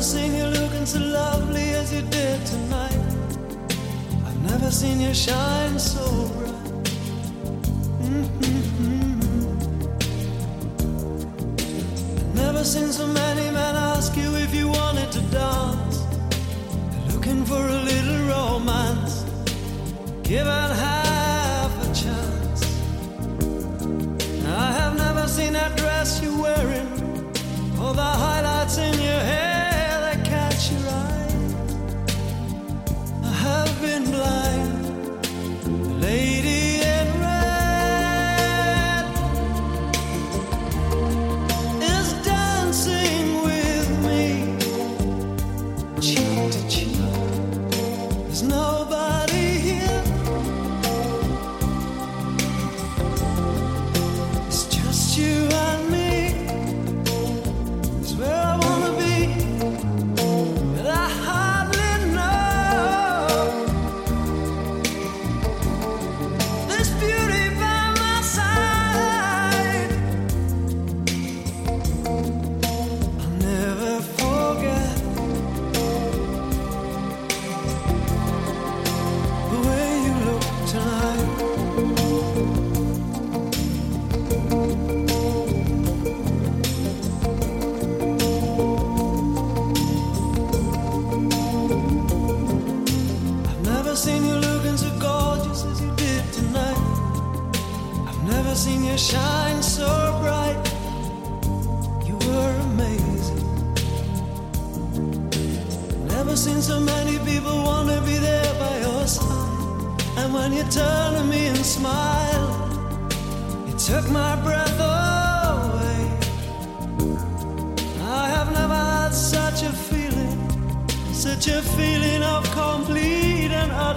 seen you looking so lovely as you did tonight. I've never seen you shine so bright. I've never seen so many men ask you if you wanted to dance. They're looking for a little romance, given half a chance. I have never seen that dress you're wearing, or the highlights in your hair that catch your eye. I have been blind. The lady in red is dancing with me, cheek to cheek. There's nobody here. It's just you and me. It's where I wanna be, but I hardly know. This beauty by my side, I'll never forget the way you look tonight. I've never seen you looking so gorgeous as you did tonight. I've never seen you shine so bright. You were amazing. Never seen so many people want to be there by your side. And when you turn to me and smile, it took my breath away. I have never had such a feeling of complete and utter